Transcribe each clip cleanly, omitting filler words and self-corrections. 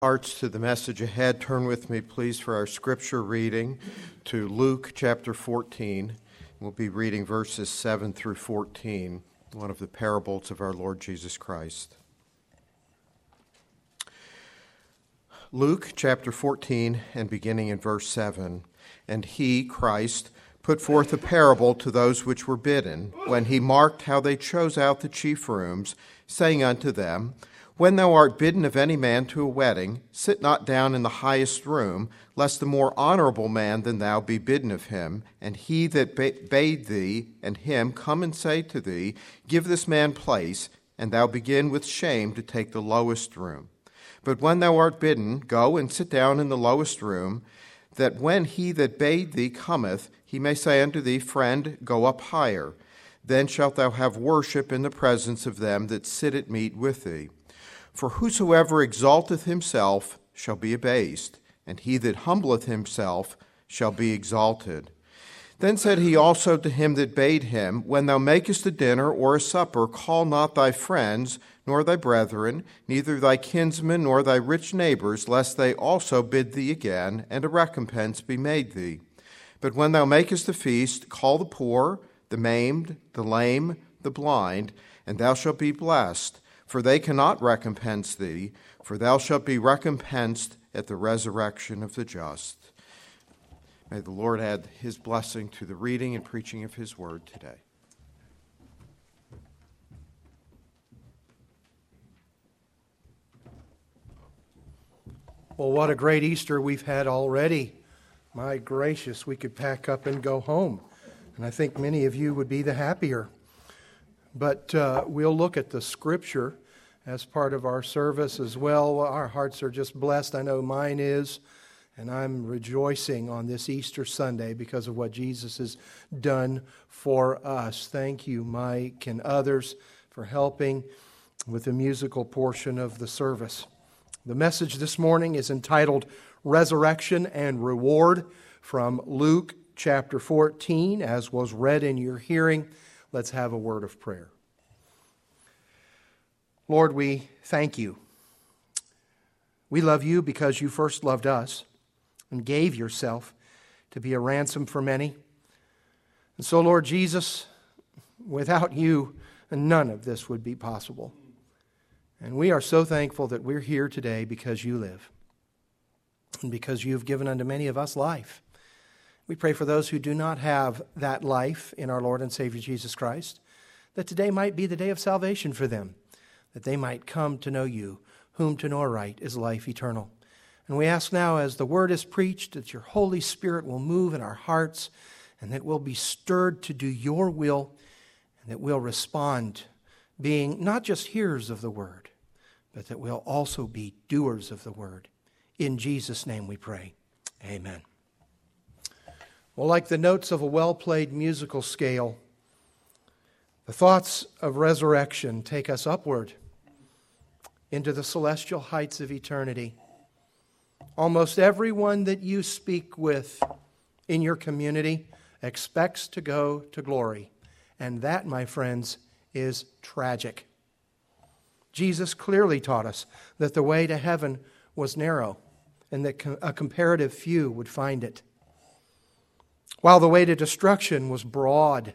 Hearts to the message ahead, turn with me please for our scripture reading to Luke chapter 14. We'll be reading verses 7 through 14, one of the parables of our Lord Jesus Christ. Luke chapter 14 and beginning in verse 7. And he, Christ, put forth a parable to those which were bidden, when he marked how they chose out the chief rooms, saying unto them, When thou art bidden of any man to a wedding, sit not down in the highest room, lest the more honorable man than thou be bidden of him, and he that bade thee and him come and say to thee, Give this man place, and thou begin with shame to take the lowest room. But when thou art bidden, go and sit down in the lowest room, that when he that bade thee cometh, he may say unto thee, Friend, go up higher. Then shalt thou have worship in the presence of them that sit at meat with thee. For whosoever exalteth himself shall be abased, and he that humbleth himself shall be exalted. Then said he also to him that bade him, When thou makest a dinner or a supper, call not thy friends, nor thy brethren, neither thy kinsmen, nor thy rich neighbors, lest they also bid thee again, and a recompense be made thee. But when thou makest a feast, call the poor, the maimed, the lame, the blind, and thou shalt be blessed. For they cannot recompense thee, for thou shalt be recompensed at the resurrection of the just. May the Lord add his blessing to the reading and preaching of his word today. Well, what a great Easter we've had already. My gracious, we could pack up and go home. And I think many of you would be the happier. But we'll look at the Scripture as part of our service as well. Our hearts are just blessed. I know mine is. And I'm rejoicing on this Easter Sunday because of what Jesus has done for us. Thank you, Mike and others, for helping with the musical portion of the service. The message this morning is entitled Resurrection and Reward from Luke chapter 14, as was read in your hearing. Let's have a word of prayer. Lord, we thank you. We love you because you first loved us and gave yourself to be a ransom for many. And so, Lord Jesus, without you, none of this would be possible. And we are so thankful that we're here today because you live and because you have given unto many of us life. We pray for those who do not have that life in our Lord and Savior Jesus Christ, that today might be the day of salvation for them, that they might come to know you, whom to know aright is life eternal. And we ask now, as the word is preached, that your Holy Spirit will move in our hearts and that we'll be stirred to do your will and that we'll respond, being not just hearers of the word, but that we'll also be doers of the word. In Jesus' name we pray. Amen. Well, like the notes of a well-played musical scale, the thoughts of resurrection take us upward into the celestial heights of eternity. Almost everyone that you speak with in your community expects to go to glory. And that, my friends, is tragic. Jesus clearly taught us that the way to heaven was narrow and that a comparative few would find it, while the way to destruction was broad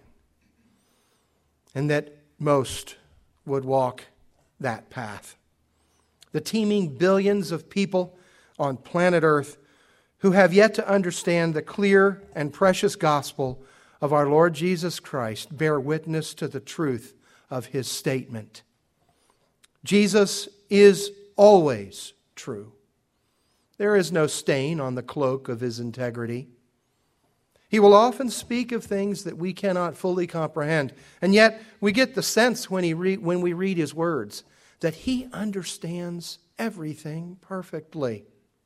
and that most would walk that path. The teeming billions of people on planet Earth who have yet to understand the clear and precious gospel of our Lord Jesus Christ bear witness to the truth of his statement. Jesus is always true. There is no stain on the cloak of his integrity. He will often speak of things that we cannot fully comprehend, and yet we get the sense when we read his words that he understands everything perfectly.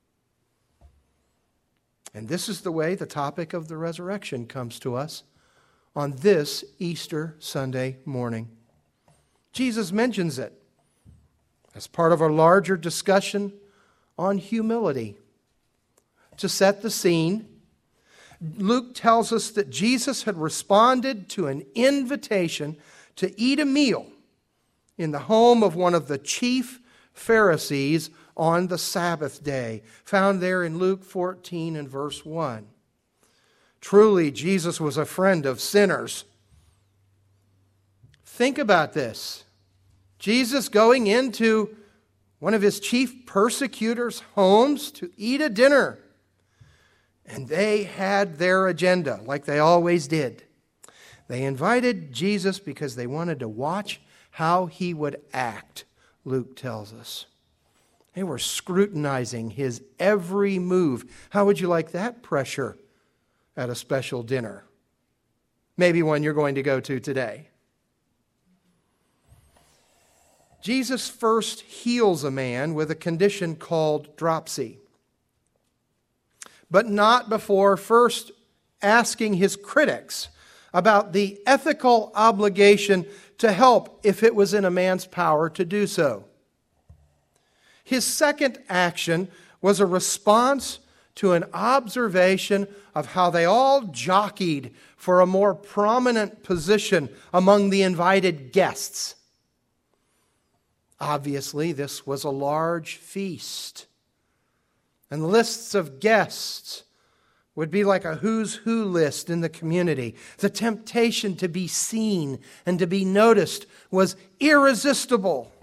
And this is the way the topic of the resurrection comes to us on this Easter Sunday morning. Jesus mentions it as part of our larger discussion on humility. To set the scene, Luke tells us that Jesus had responded to an invitation to eat a meal in the home of one of the chief Pharisees on the Sabbath day, found there in Luke 14 and verse 1. Truly, Jesus was a friend of sinners. Think about this. Jesus going into one of his chief persecutors' homes to eat a dinner. And they had their agenda, like they always did. They invited Jesus because they wanted to watch how he would act, Luke tells us. They were scrutinizing his every move. How would you like that pressure at a special dinner? Maybe one you're going to go to today. Jesus first heals a man with a condition called dropsy, but not before first asking his critics about the ethical obligation to help if it was in a man's power to do so. His second action was a response to an observation of how they all jockeyed for a more prominent position among the invited guests. Obviously, this was a large feast, and lists of guests would be like a who's who list in the community. The temptation to be seen and to be noticed was irresistible.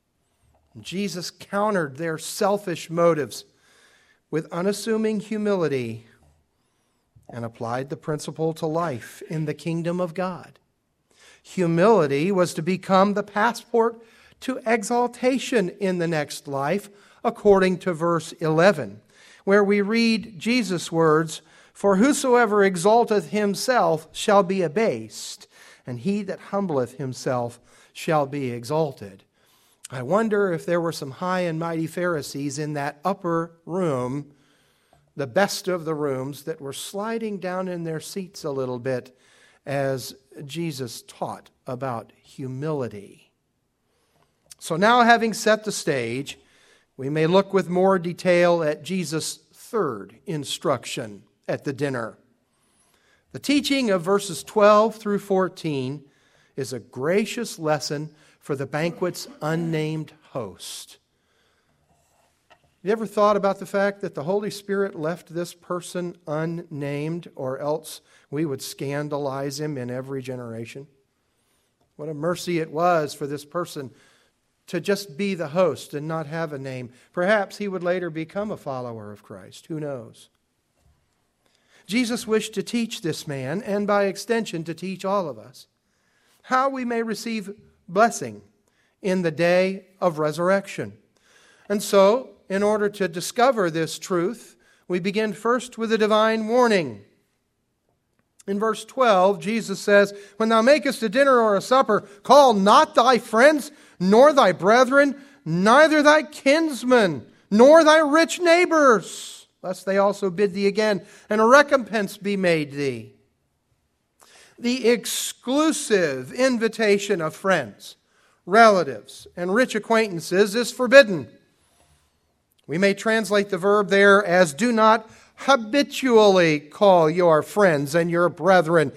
Jesus countered their selfish motives with unassuming humility and applied the principle to life in the kingdom of God. Humility was to become the passport to exaltation in the next life, according to verse 11, where we read Jesus' words, "For whosoever exalteth himself shall be abased, and he that humbleth himself shall be exalted." I wonder if there were some high and mighty Pharisees in that upper room, the best of the rooms, that were sliding down in their seats a little bit as Jesus taught about humility. So now, having set the stage, we may look with more detail at Jesus' third instruction at the dinner. The teaching of verses 12 through 14 is a gracious lesson for the banquet's unnamed host. You ever thought about the fact that the Holy Spirit left this person unnamed, or else we would scandalize him in every generation? What a mercy it was for this person to just be the host and not have a name. Perhaps he would later become a follower of Christ. Who knows? Jesus wished to teach this man, and by extension to teach all of us, how we may receive blessing in the day of resurrection. And so, in order to discover this truth, we begin first with a divine warning. In verse 12, Jesus says, "When thou makest a dinner or a supper, call not thy friends, nor thy brethren, neither thy kinsmen, nor thy rich neighbors, lest they also bid thee again, and a recompense be made thee." The exclusive invitation of friends, relatives, and rich acquaintances is forbidden. We may translate the verb there as "do not habitually call your friends and your brethren."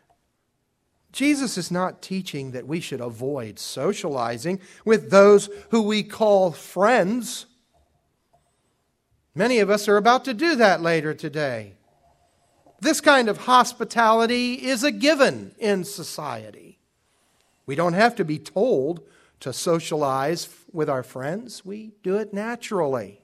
Jesus is not teaching that we should avoid socializing with those who we call friends. Many of us are about to do that later today. This kind of hospitality is a given in society. We don't have to be told to socialize with our friends. We do it naturally.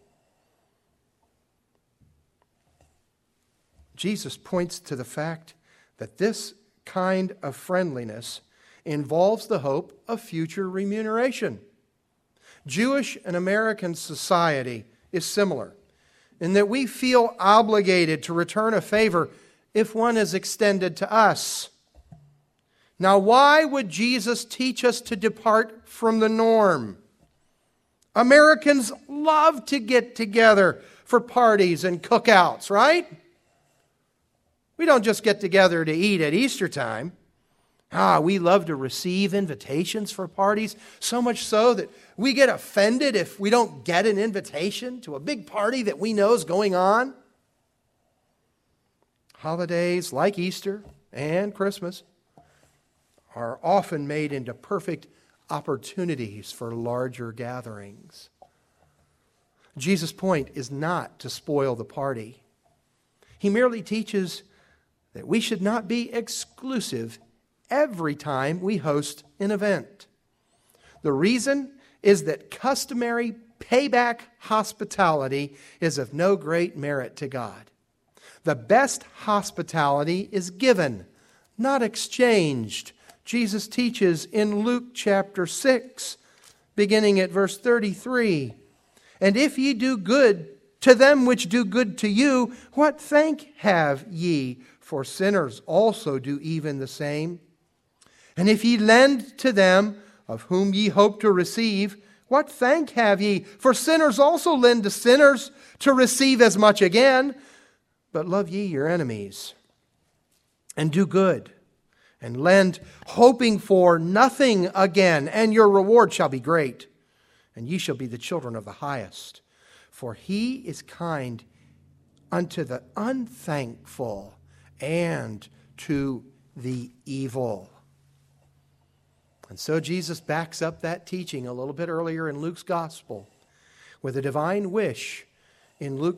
Jesus points to the fact that this kind of friendliness involves the hope of future remuneration. Jewish and American society is similar in that we feel obligated to return a favor if one is extended to us. Now, why would Jesus teach us to depart from the norm? Americans love to get together for parties and cookouts, right? We don't just get together to eat at Easter time. We love to receive invitations for parties, so much so that we get offended if we don't get an invitation to a big party that we know is going on. Holidays like Easter and Christmas are often made into perfect opportunities for larger gatherings. Jesus' point is not to spoil the party. He merely teaches that we should not be exclusive every time we host an event. The reason is that customary payback hospitality is of no great merit to God. The best hospitality is given, not exchanged. Jesus teaches in Luke chapter 6, beginning at verse 33, "And if ye do good to them which do good to you, what thank have ye? For sinners also do even the same. And if ye lend to them of whom ye hope to receive, what thank have ye? For sinners also lend to sinners to receive as much again. But love ye your enemies, and do good, and lend, hoping for nothing again, and your reward shall be great, and ye shall be the children of the highest. For he is kind unto the unthankful and to the evil." And so Jesus backs up that teaching a little bit earlier in Luke's gospel with a divine wish in Luke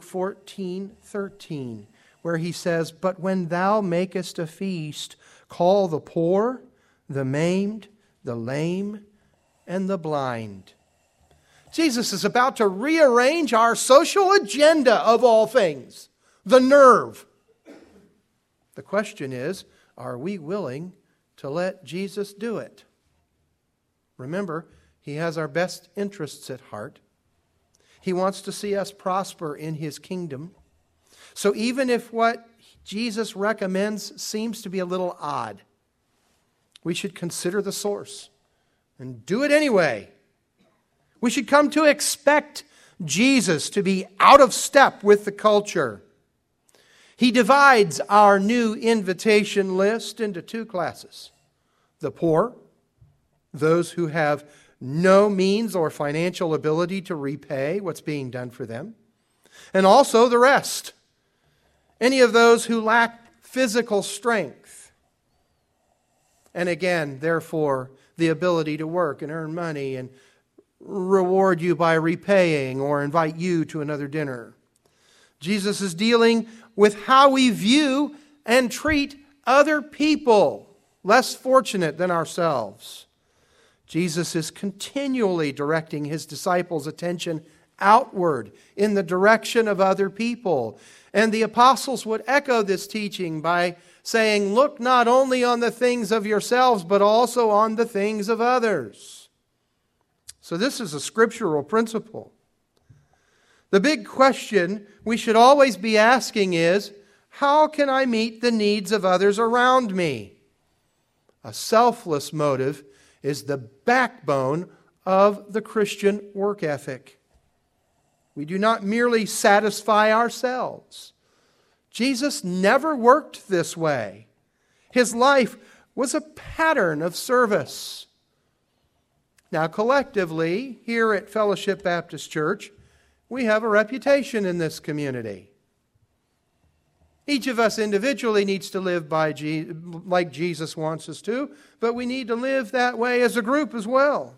14:13, where he says, "But when thou makest a feast, call the poor, the maimed, the lame, and the blind." Jesus is about to rearrange our social agenda of all things, the nerve. The question is, are we willing to let Jesus do it? Remember, he has our best interests at heart. He wants to see us prosper in his kingdom. So even if what Jesus recommends seems to be a little odd, we should consider the source and do it anyway. We should come to expect Jesus to be out of step with the culture. He divides our new invitation list into two classes: the poor, those who have no means or financial ability to repay what's being done for them, and also the rest, any of those who lack physical strength, and again, therefore, the ability to work and earn money and reward you by repaying or invite you to another dinner. Jesus is dealing with how we view and treat other people less fortunate than ourselves. Jesus is continually directing his disciples' attention outward in the direction of other people. And the apostles would echo this teaching by saying, "Look not only on the things of yourselves, but also on the things of others." So this is a scriptural principle. The big question we should always be asking is, how can I meet the needs of others around me? A selfless motive is the backbone of the Christian work ethic. We do not merely satisfy ourselves. Jesus never worked this way. His life was a pattern of service. Now, collectively, here at Fellowship Baptist Church, we have a reputation in this community. Each of us individually needs to live like Jesus wants us to, but we need to live that way as a group as well.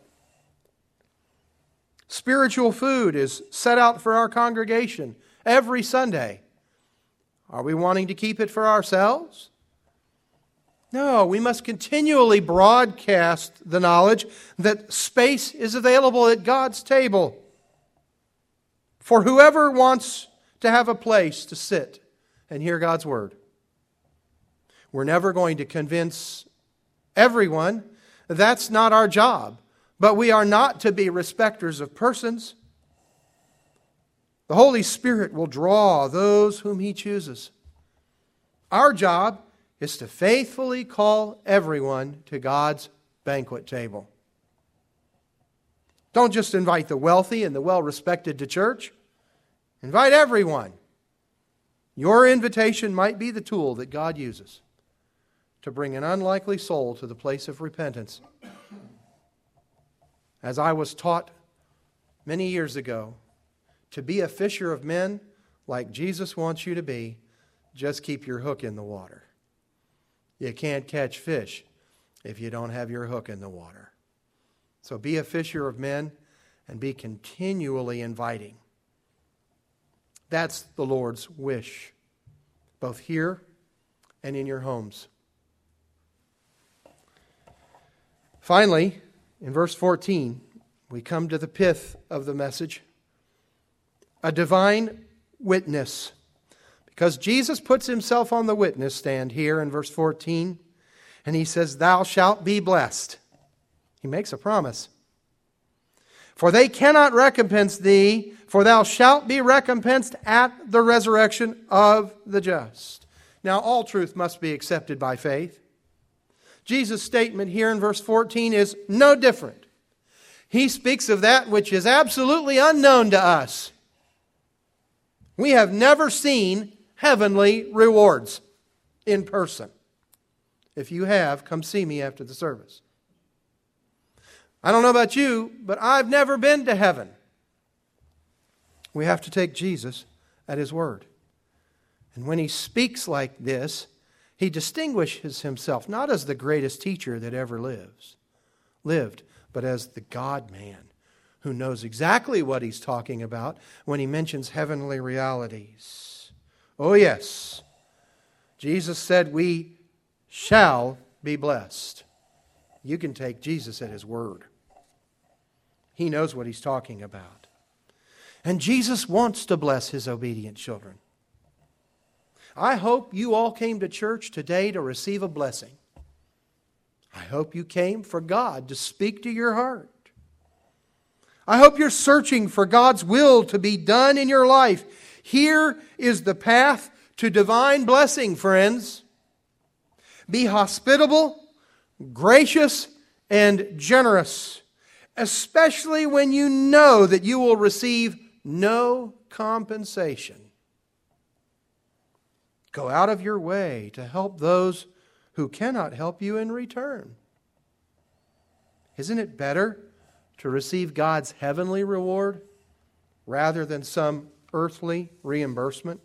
Spiritual food is set out for our congregation every Sunday. Are we wanting to keep it for ourselves? No, we must continually broadcast the knowledge that space is available at God's table for whoever wants to have a place to sit and hear God's Word. We're never going to convince everyone. That's not our job. But we are not to be respecters of persons. The Holy Spirit will draw those whom He chooses. Our job is to faithfully call everyone to God's banquet table. Don't just invite the wealthy and the well-respected to church. Invite everyone. Your invitation might be the tool that God uses to bring an unlikely soul to the place of repentance. As I was taught many years ago, to be a fisher of men like Jesus wants you to be, just keep your hook in the water. You can't catch fish if you don't have your hook in the water. So be a fisher of men and be continually inviting. That's the Lord's wish, both here and in your homes. Finally, in verse 14, we come to the pith of the message. A divine witness. Because Jesus puts himself on the witness stand here in verse 14, and he says, "Thou shalt be blessed." He makes a promise. "For they cannot recompense thee, for thou shalt be recompensed at the resurrection of the just." Now, all truth must be accepted by faith. Jesus' statement here in verse 14 is no different. He speaks of that which is absolutely unknown to us. We have never seen heavenly rewards in person. If you have, come see me after the service. I don't know about you, but I've never been to heaven. We have to take Jesus at His word. And when He speaks like this, He distinguishes Himself not as the greatest teacher that ever lived, but as the God-man who knows exactly what He's talking about when He mentions heavenly realities. Oh yes, Jesus said we shall be blessed. You can take Jesus at His word. He knows what He's talking about. And Jesus wants to bless His obedient children. I hope you all came to church today to receive a blessing. I hope you came for God to speak to your heart. I hope you're searching for God's will to be done in your life. Here is the path to divine blessing, friends. Be hospitable, gracious, and generous, especially when you know that you will receive no compensation. Go out of your way to help those who cannot help you in return. Isn't it better to receive God's heavenly reward rather than some earthly reimbursement?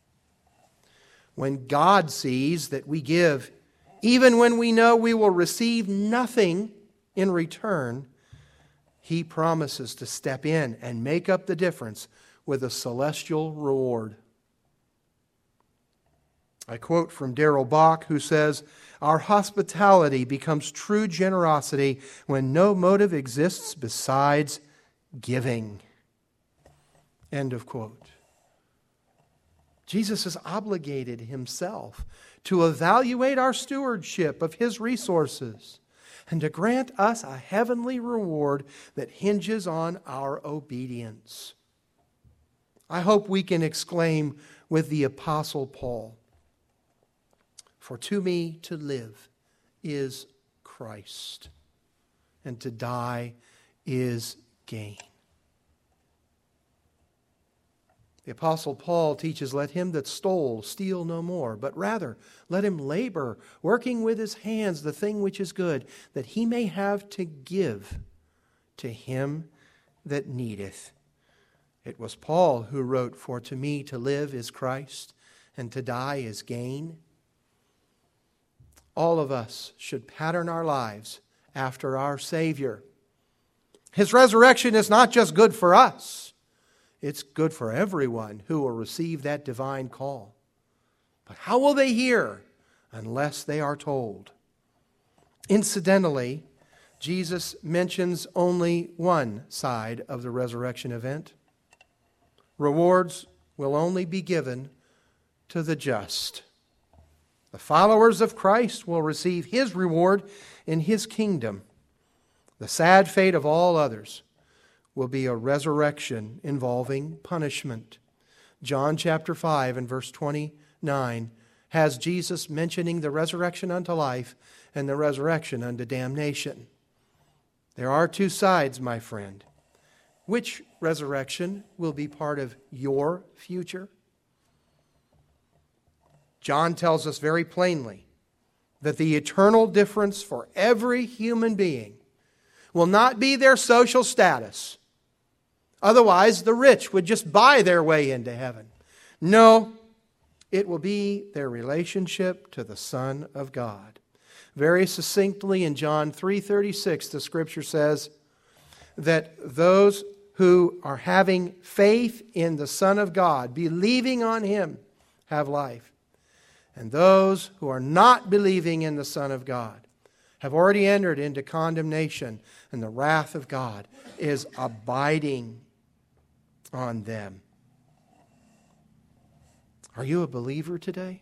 When God sees that we give, even when we know we will receive nothing in return, He promises to step in and make up the difference with a celestial reward. I quote from Darrell Bock, who says, "Our hospitality becomes true generosity when no motive exists besides giving." End of quote. Jesus has obligated Himself to evaluate our stewardship of His resources and to grant us a heavenly reward that hinges on our obedience. I hope we can exclaim with the Apostle Paul, "For to me to live is Christ, and to die is gain." The Apostle Paul teaches, "Let him that stole steal no more, but rather let him labor, working with his hands the thing which is good, that he may have to give to him that needeth." It was Paul who wrote, "For to me to live is Christ, and to die is gain." All of us should pattern our lives after our Savior. His resurrection is not just good for us. It's good for everyone who will receive that divine call. But how will they hear unless they are told? Incidentally, Jesus mentions only one side of the resurrection event. Rewards will only be given to the just. The followers of Christ will receive His reward in His kingdom. The sad fate of all others will be a resurrection involving punishment. John chapter 5 and verse 29 has Jesus mentioning the resurrection unto life and the resurrection unto damnation. There are two sides, my friend. Which resurrection will be part of your future? John tells us very plainly that the eternal difference for every human being will not be their social status. Otherwise, the rich would just buy their way into heaven. No, it will be their relationship to the Son of God. Very succinctly in John 3:36, the Scripture says that those who are having faith in the Son of God, believing on Him, have life. And those who are not believing in the Son of God have already entered into condemnation, and the wrath of God is abiding on them. Are you a believer today?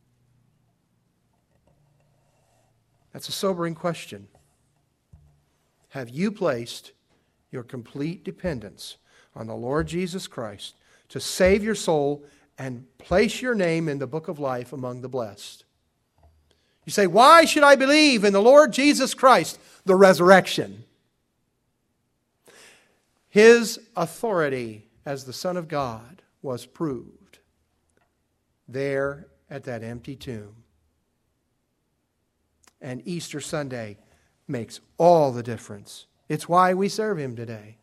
That's a sobering question. Have you placed your complete dependence on the Lord Jesus Christ to save your soul and place your name in the book of life among the blessed? You say, why should I believe in the Lord Jesus Christ? The resurrection. His authority as the Son of God was proved there at that empty tomb. And Easter Sunday makes all the difference. It's why we serve Him today.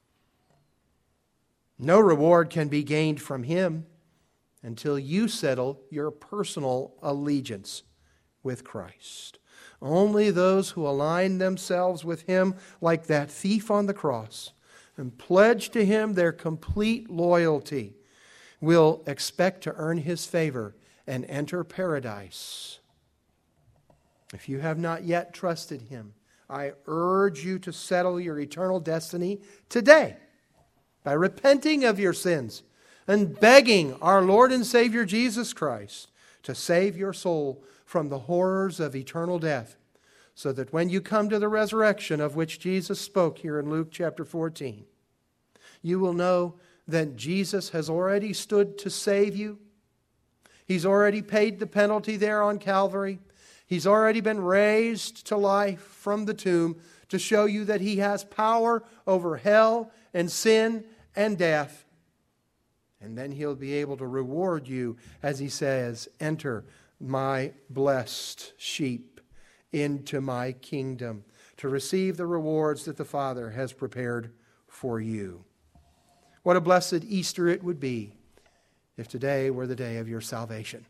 No reward can be gained from Him until you settle your personal allegiance with Christ. Only those who align themselves with Him like that thief on the cross and pledge to Him their complete loyalty will expect to earn His favor and enter paradise. If you have not yet trusted Him, I urge you to settle your eternal destiny today by repenting of your sins and begging our Lord and Savior Jesus Christ to save your soul from the horrors of eternal death, so that when you come to the resurrection of which Jesus spoke here in Luke chapter 14, you will know that Jesus has already stood to save you. He's already paid the penalty there on Calvary. He's already been raised to life from the tomb to show you that He has power over hell and sin and death. And then He'll be able to reward you, as He says, enter my blessed sheep into my kingdom to receive the rewards that the Father has prepared for you. What a blessed Easter it would be if today were the day of your salvation.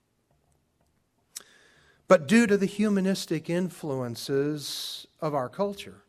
But due to the humanistic influences of our culture,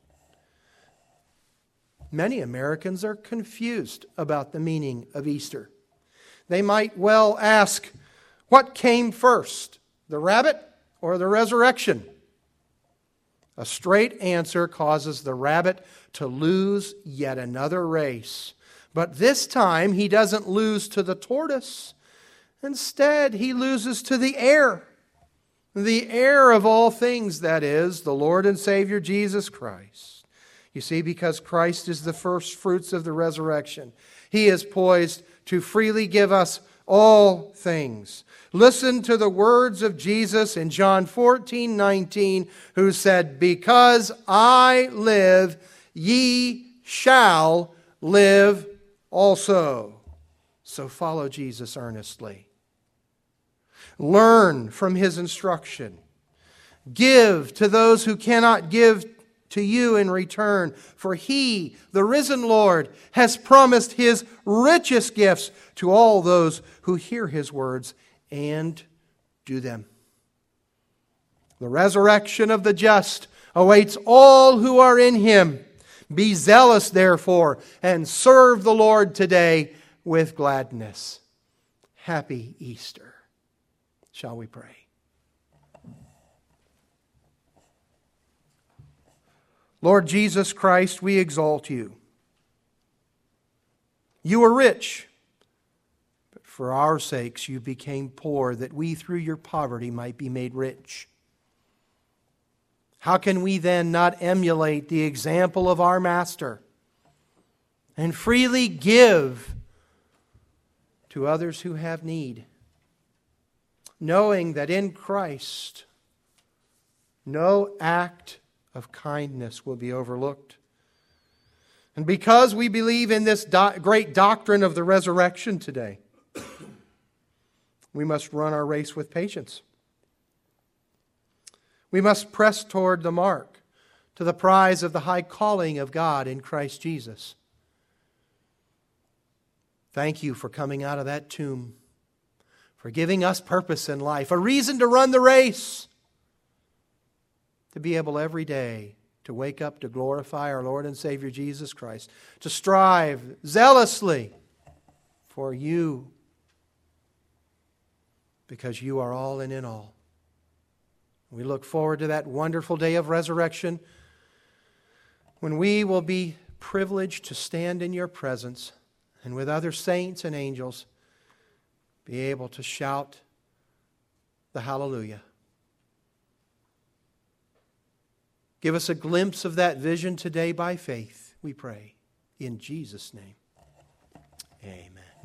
many Americans are confused about the meaning of Easter. They might well ask, what came first, the rabbit or the resurrection? A straight answer causes the rabbit to lose yet another race. But this time he doesn't lose to the tortoise. Instead, he loses to the heir. The heir of all things, that is, the Lord and Savior Jesus Christ. You see, because Christ is the first fruits of the resurrection, He is poised to freely give us all things. Listen to the words of Jesus in John 14:19, who said, because I live, ye shall live also. So follow Jesus earnestly. Learn from His instruction. Give to those who cannot give to you in return, for He, the risen Lord, has promised His richest gifts to all those who hear His words and do them. The resurrection of the just awaits all who are in Him. Be zealous, therefore, and serve the Lord today with gladness. Happy Easter. Shall we pray? Lord Jesus Christ, we exalt You. You are rich, but for our sakes You became poor, that we through Your poverty might be made rich. How can we then not emulate the example of our Master and freely give to others who have need, knowing that in Christ no act of kindness will be overlooked? And because we believe in this great doctrine of the resurrection today, we must run our race with patience. We must press toward the mark, to the prize of the high calling of God in Christ Jesus. Thank You for coming out of that tomb, for giving us purpose in life, a reason to run the race, to be able every day to wake up to glorify our Lord and Savior Jesus Christ, to strive zealously for you, because you are all and in all. We look forward to that wonderful day of resurrection when we will be privileged to stand in your presence and with other saints and angels be able to shout the hallelujah. Give us a glimpse of that vision today by faith, we pray. In Jesus' name, amen.